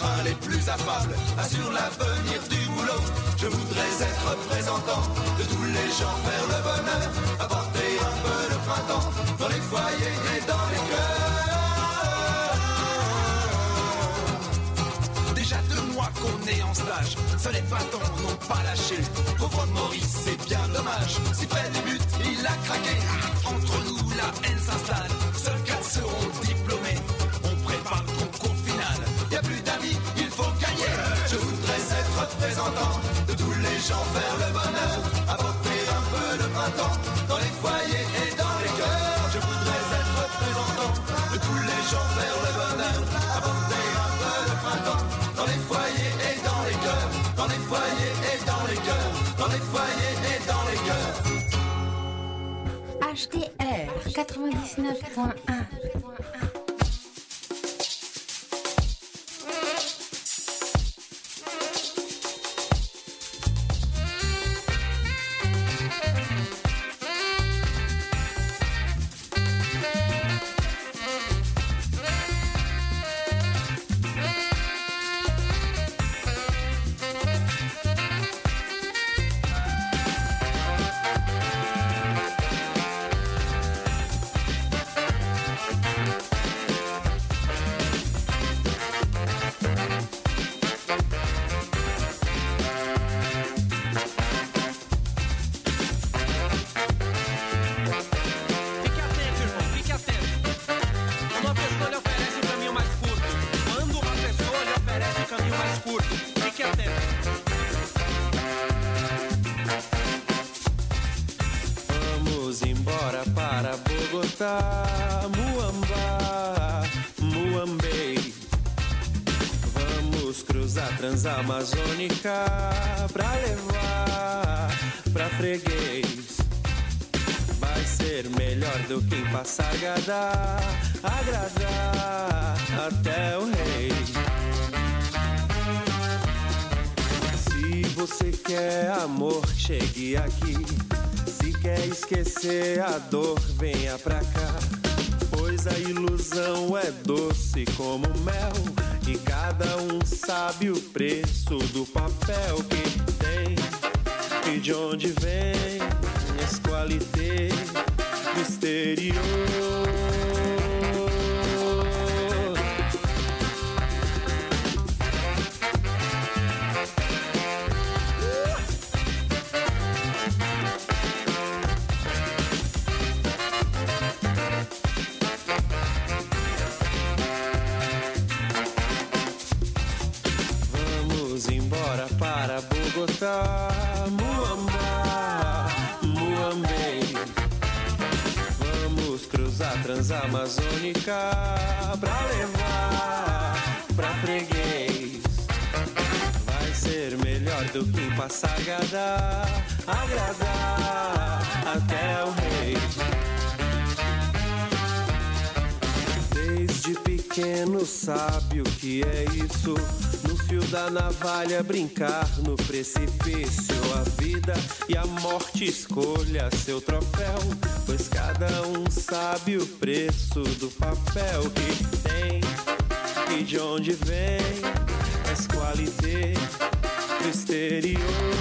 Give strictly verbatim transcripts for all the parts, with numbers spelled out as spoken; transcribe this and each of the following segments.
trains les plus affables assurent l'avenir du boulot. Je voudrais être représentant de tous les gens, faire le bonheur, apporter un peu de printemps dans les foyers et dans les cœurs. Déjà deux mois qu'on est en stage, ça les bâtons n'ont pas lâché. Pauvre Maurice, c'est bien dommage, si près du but il a craqué. Entre nous la haine s'installe, seuls quatre seront diplômés. On prépare le concours final, y a plus d'amis, il faut gagner. Je voudrais être représentant de tous les gens, faire le bonheur, apporter un peu de printemps dans les foyers et dans les cœurs. Je voudrais être représentant de tous les gens, faire le bonheur, apporter un peu de printemps dans les foyers et dans les cœurs, dans les foyers et dans les cœurs, dans les foyers et dans les cœurs. H D R quatre-vingt-dix-neuf point un. Transamazônica pra levar pra freguês. Vai ser melhor do que em Passargada, agradar até o rei. Se você quer amor, chegue aqui. Se quer esquecer a dor, venha pra cá. Pois a ilusão é doce como mel, e cada um sabe o preço do papel que tem e de onde vem esse qualité do exterior. Para Bogotá, Muamba, Muambei. Vamos cruzar Transamazônica pra levar pra freguês. Vai ser melhor do que em Passargada, agradar até o rei. Desde pequeno sabe o que é isso. No fio da navalha brincar no precipício. A vida e a morte escolha seu troféu, pois cada um sabe o preço do papel que tem e de onde vem essa qualité do exterior.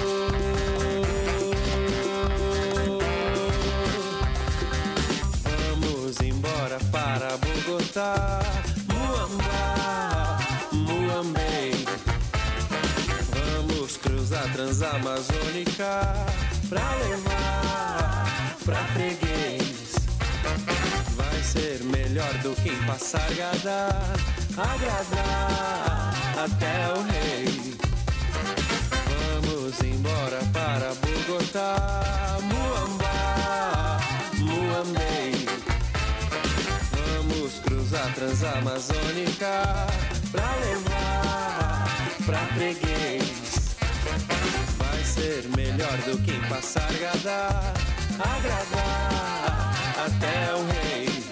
Vamos embora para Bogotá, Muamba, Muambei. Vamos cruzar Transamazônica pra levar pra freguês. Vai ser melhor do que em Passargada, agradar até o rei. Vamos embora para Bogotá, Muamba, Muambei. Vamos cruzar Transamazônica pra levar pra freguês. Vai ser melhor do que em Passargada, agradar até o rei.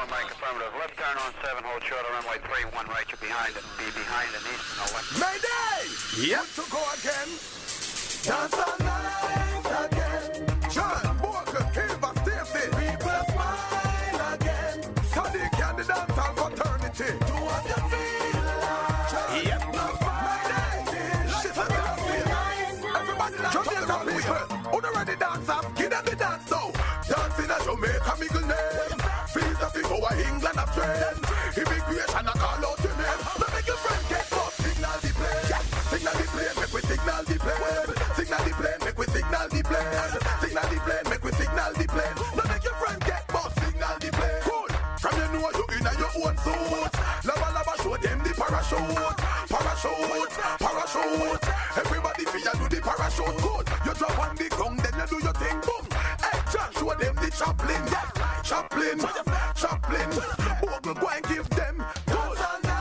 one, Mike, affirmative. Left turn on seven, hold short on runway three one right, you're behind it. Be behind an east and a left. Mayday! Yep. To go again. Dance all night again. John, Walker, Kiva, Stacy. People smile again. Sadiq and the dance all fraternity. Do what you feel like. Yep. Mayday! Shit, I'm gonna feel. Everybody like Jamaica people. Who the ready dance up? Give them the dance now. Dancing at Jamaica, middle name. Feel the people of England of trend. Immigration, I call out your name. Now make your friend get up. Signal the plane. Signal the plane, make we signal the plane. Signal the plane, make we signal the plane. Signal the plane, make we signal the plane. Now make your friend get up. Signal the plane. Cool. From you know you in your own suit. Lava lava show them the parachute. Parachute, parachute. Everybody feel you do the parachute. Good. You drop on the ground, then you do your thing. Boom. Hey, John, show them the Chaplin. Chaplin, Chaplin. Bogle, go and give them. Good.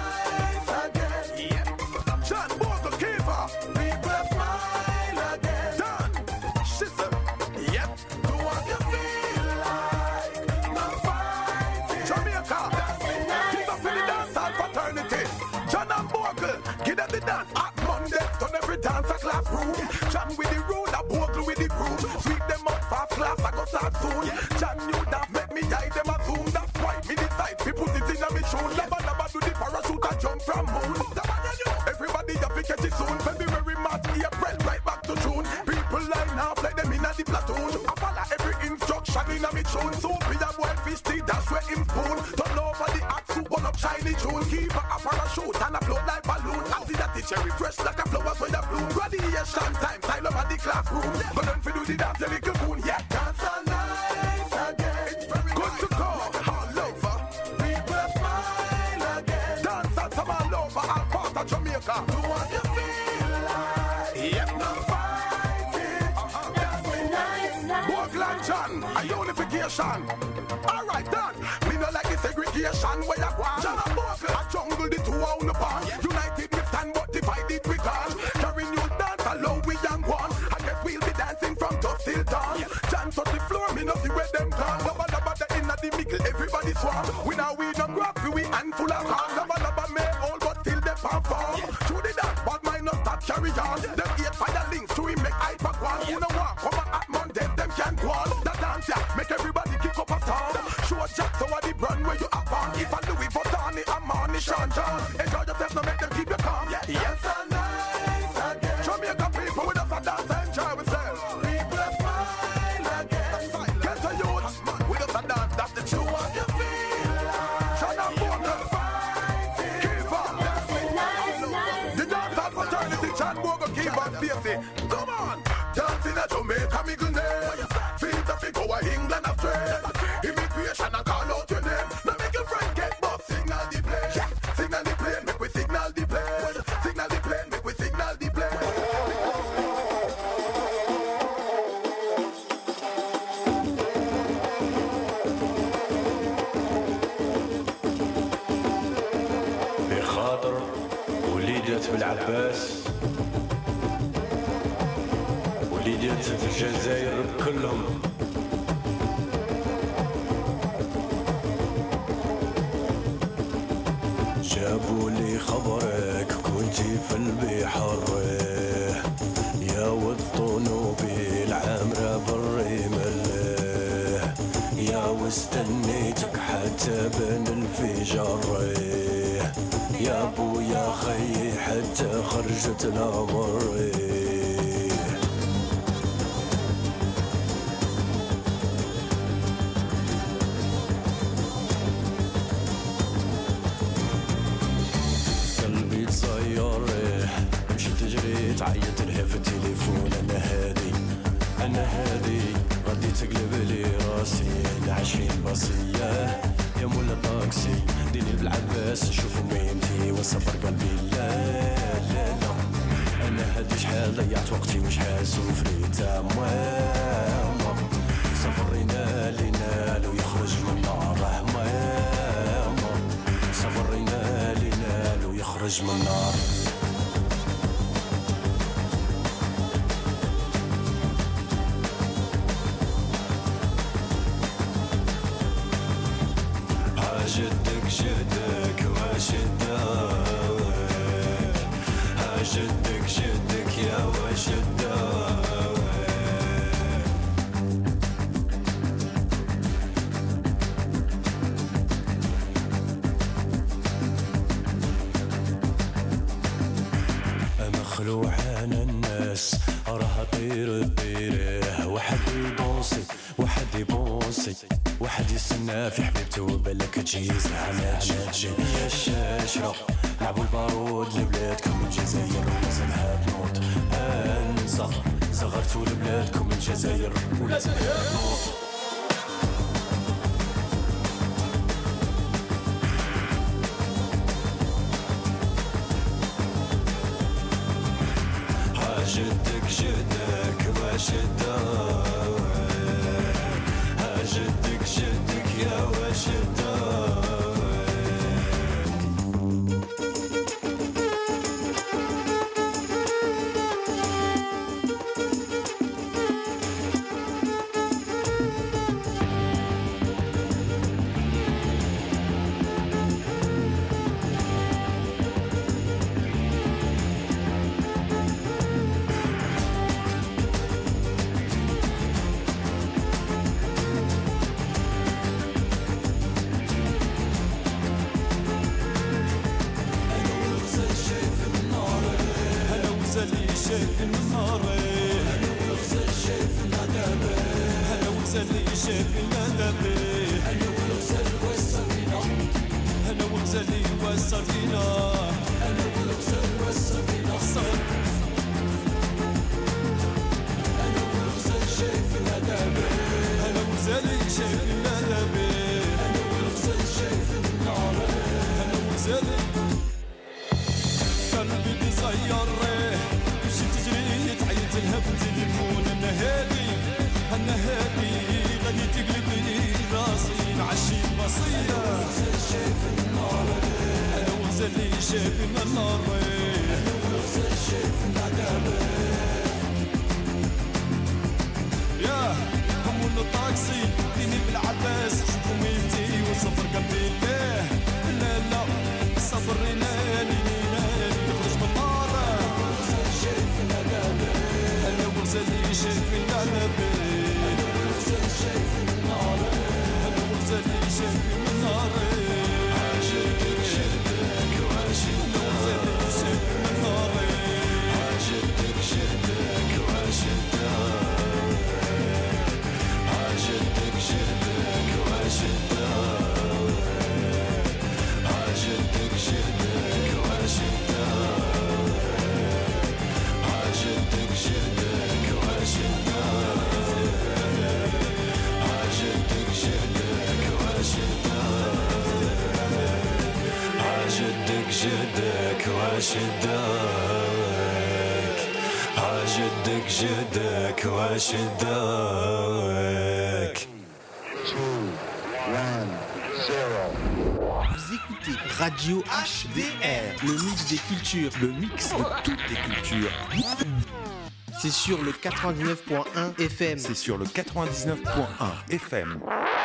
Yep. John Bogle, Kiva. People smile again. Done. Shizzle. Yep. Do what you feel like. Not fighting. Jamaica. Give up in the dance and fraternity. John and Bogle, give them the dance. At Monday, turn every dance a classroom. John with the ruler, Bogle with the broom. Sweep them up fast, class, I go start soon. John knew that make me eye them a zoom. That's why me decide to put it in a me shoe. Lava lava do the parachute and jump from moon. Everybody have to catch it soon. February, March, April, right back to June. People line up like them in a the platoon. I follow every instruction in a me tune. So be a boy fisty, that's where him spoon. Turn over the hat suit, one up shiny tune. Keep a parachute and a float like balloon. I see that the cherry fresh like a flowers when they bloom. Radiation time, time over the classroom. But then for do the dance, the little moon, yeah. Dance all night again. It's very good to go. All over. People smile again. Dance at some all over, all part of Jamaica. Do what you feel like. Yep. No fighting. Uh-huh. That's when nice, nice. Bogle and John, a unification. All right, done. Me no like the segregation where you want. John and Bogle, a jungle, the two on the pond. United we stand, but divided we gone. Carry new dance, allow we young one. I guess we'll be dancing from dusk till dawn. John touch the floor, me no see where them gone. Lava lava the inna the middle, everybody swarm. We now we no grab, we handful of corn. Lava lava may all, but still they perform. Through the dance, but mine no start carry on. Them eight fire links, to him make hyper one. Who no want, come at Monday, them can go on. The dance, yeah, make everybody kick up a storm. Show a jack, so what the brand where you up on. If I Louis Vuitton, I'm on the Sean John. Enjoy yourself, no make them keep you calm. Yeah, yes, and nice again. Jamaica people with us a dance and enjoy ourselves. People smile again. Get to youth, with us a dance, that's the truth. What you feel like. Sean and Bogle, Kiva. The dance and fraternity, Sean Bogle, Kiva and Stacy. Come on, dancing at Jamaica, middle name. Feel the figure of England of trade. Immigration, I call out your name. Now make your friend get both. Signal the plane, yeah. Signal the plane, make we signal the plane. Signal the plane, make we signal the plane. بخاطر وليدت بالعباس وليدت في الجزائر كلهم. جابوا لي خبرك كنتي في البحر يا وسطونو بالعمرة بالرمل يا واستنيتك حتى بين الفجر يا ابو يا خي حتى خرجت الامر. تعيط لها في التليفون انا هادي انا هادي غادي تقلب لي راسي عشرين بصيه يا مولا طاكسي ديني بالعباس نشوفو ميمتي وصبر قلبي لا لا لا انا هادي شحال ضيعت وقتي وشحال سوفريت ماما صبرينا لينا لو يخرج من النار ماما صبرينا لينا لو يخرج من النار. هجدك جدك واش الداك هجدك جدك يا واش الداك مخلوع عن الناس راه طير طيره واحد يدونسي واحد يبونسي واحد يستنى في حبيبته وبالك تجي زعما تجي يا الشاشرة لعبوا البارود لبلادكم الجزائر ولازمها تنوض انسى صغرتوا لبلادكم الجزائر ولازمها تنوض جدك جدك واش الداك هجدك جدك يا واش الداك جدك واش الداك عجدك جدك واش الداك. Vous écoutez Radio H D R, le mix des cultures, le mix de toutes les cultures. C'est sur le quatre-vingt-dix-neuf point un F M. C'est sur le quatre-vingt-dix-neuf point un F M.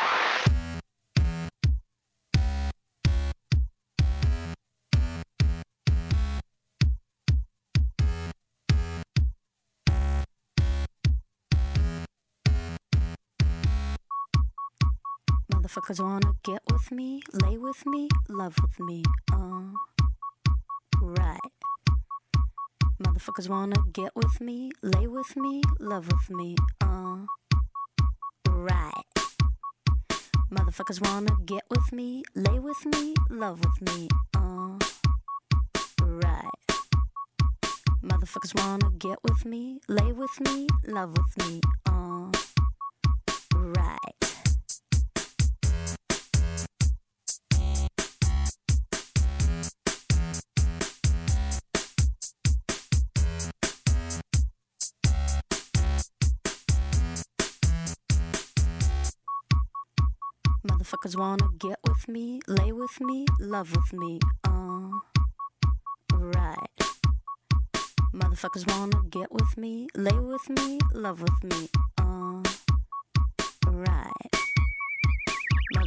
Motherfuckers wanna get with me, lay with me, love with me, uh, right. Motherfuckers wanna get with me, lay with me, love with me, uh, right. Motherfuckers wanna get with me, lay with me, love with me, uh, right. Motherfuckers wanna get with me, lay with me, love with me, uh, right. Motherfuckers wanna get with me, lay with me, love with me, uh, right. Motherfuckers wanna get with me, lay with me, love with me, uh, right.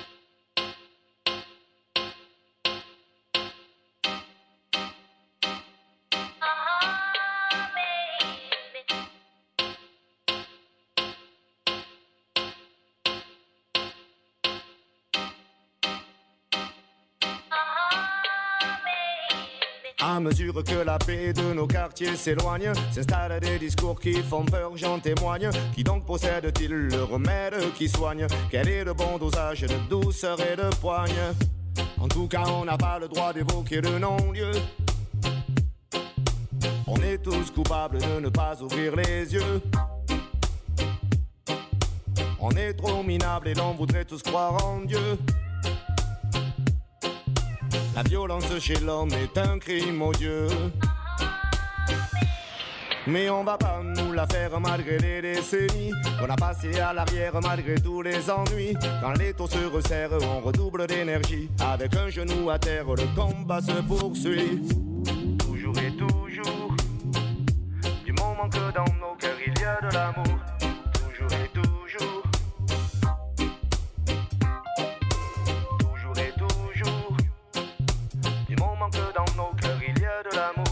À mesure que la paix de nos quartiers s'éloigne, s'installent des discours qui font peur, j'en témoigne. Qui donc possède-t-il le remède qui soigne? Quel est le bon dosage de douceur et de poigne? En tout cas, on n'a pas le droit d'évoquer le non-lieu. On est tous coupables de ne pas ouvrir les yeux. On est trop minable et l'on voudrait tous croire en Dieu. La violence chez l'homme est un crime odieux. Mais on va pas nous la faire malgré les décennies qu'on a passé à l'arrière malgré tous les ennuis. Quand les taux se resserrent, on redouble d'énergie. Avec un genou à terre, le combat se poursuit. Toujours et toujours, du moment que dans nos cœurs il y a de l'amour. Toujours et toujours, toujours et toujours, du moment que dans nos cœurs il y a de l'amour.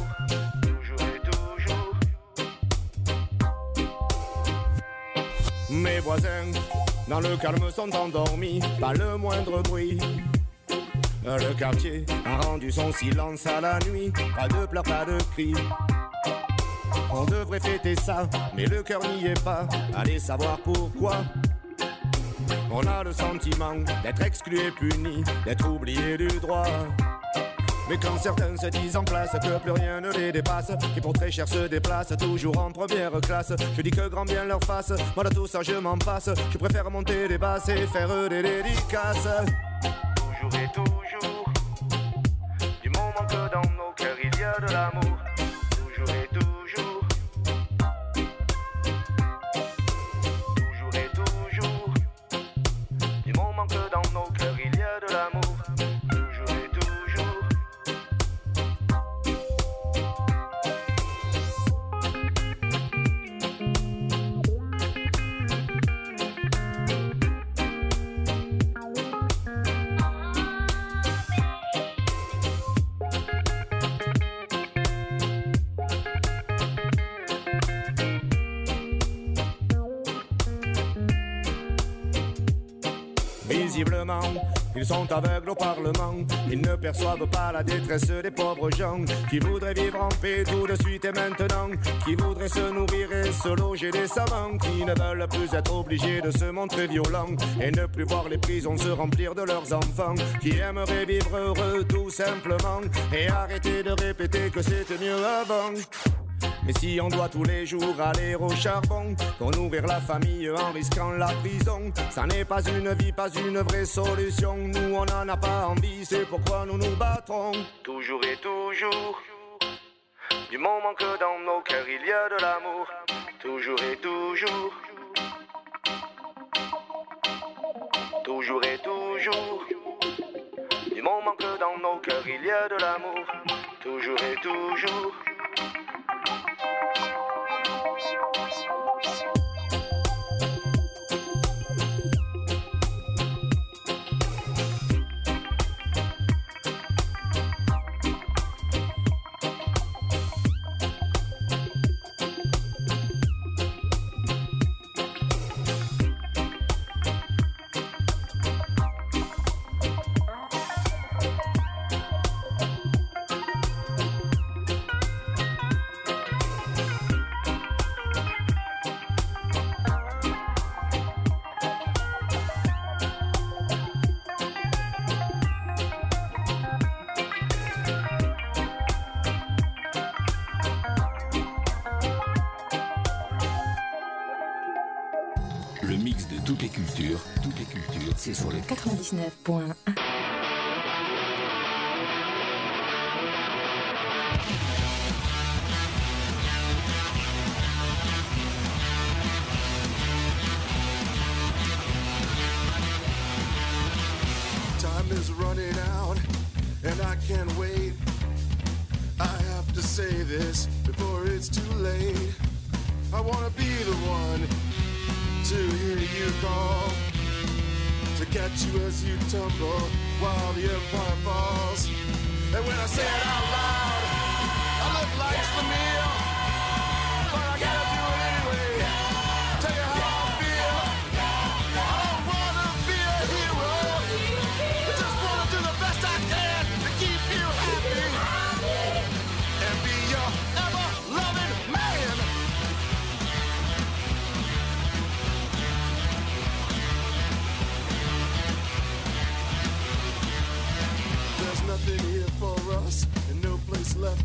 Mes voisins, dans le calme, sont endormis, pas le moindre bruit. Le quartier a rendu son silence à la nuit, pas de pleurs, pas de cris. On devrait fêter ça, mais le cœur n'y est pas, allez savoir pourquoi. On a le sentiment d'être exclu et puni, d'être oublié du droit. Mais quand certains se disent en place que plus rien ne les dépasse, qui pour très cher se déplacent toujours en première classe, je dis que grand bien leur fasse, moi de tout ça je m'en passe. Je préfère monter des basses et faire des dédicaces. Toujours et toujours, du moment que dans nos cœurs il y a de l'amour. Toujours et toujours, toujours et toujours, du moment que dans nos cœurs il y a de l'amour. Visiblement, ils sont aveugles au Parlement. Ils ne perçoivent pas la détresse des pauvres gens qui voudraient vivre en paix tout de suite et maintenant, qui voudraient se nourrir et se loger des savants, qui ne veulent plus être obligés de se montrer violents et ne plus voir les prisons se remplir de leurs enfants, qui aimeraient vivre heureux tout simplement et arrêter de répéter que c'était mieux avant. Mais si on doit tous les jours aller au charbon pour nourrir la famille en risquant la prison, ça n'est pas une vie, pas une vraie solution. Nous on n'en a pas envie, c'est pourquoi nous nous battrons. Toujours et toujours, du moment que dans nos cœurs il y a de l'amour. Toujours et toujours, toujours et toujours, du moment que dans nos cœurs il y a de l'amour. Toujours et toujours. Le mix de toutes les cultures, toutes les cultures, c'est sur le quatre-vingt-dix-neuf point un. Time is running out, and I can't wait. I have to say this before it's too late. I wanna be the one to hear you call, to catch you as you tumble while the empire falls. And when I say it out loud, I look like Schlemiel, but I gotta do it anyway. Tell you how I feel. I don't wanna be a hero, I just wanna do the best I can to keep you happy.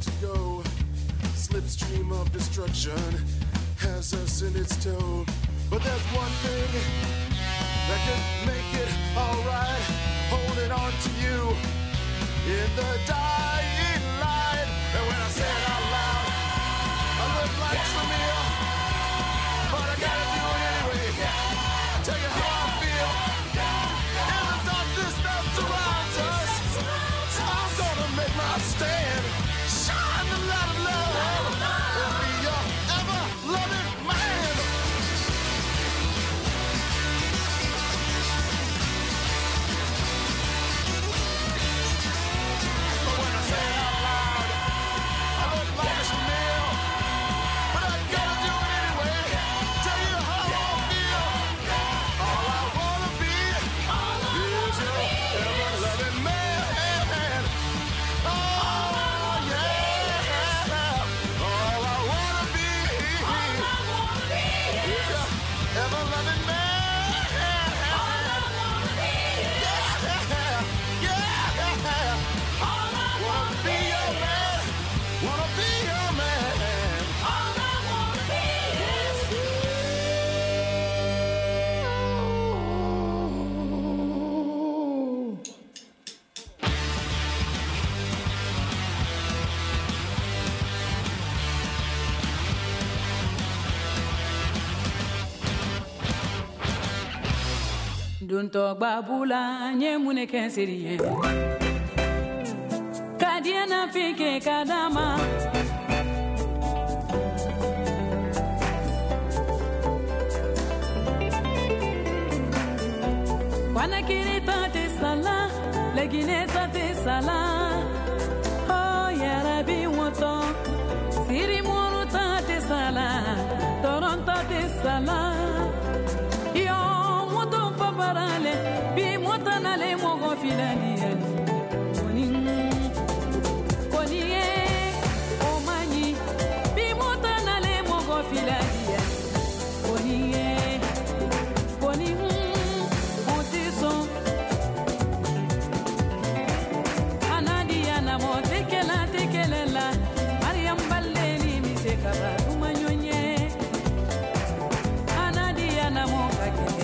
to go. Slipstream of destruction has us in its tow. But there's one thing that can make it alright. Holding on to you in the dying light. And when I say it out loud, I look like Tremere, but I gotta do it anyway. Tell you how I feel. In the darkness that surrounds us, I'm gonna make my stand. Shine the light of love and be your ever-loving man. But when I say it out loud, I look like a Shamil, but I gotta do it anyway. Tell you how I feel. All I wanna be is your ever-loving man. Oh, yeah. All I wanna be is your ever-loving man. Yeah, yeah. Wanna be your man. Wanna be your man. All I wanna be is Dunto babula nye mune kensiriye Kadiana fike kadama Wanakiri tante sala Legine tante sala Oh yarabi woto Siri muru tante sala Toronto tante sala Yo parale bi motana le mogo filani oni oni o mani bi motana le mogo filani oni oni otiso anadi ana mote kela tekelela mariam balleni mi se kaba umanyonye anadi ana moga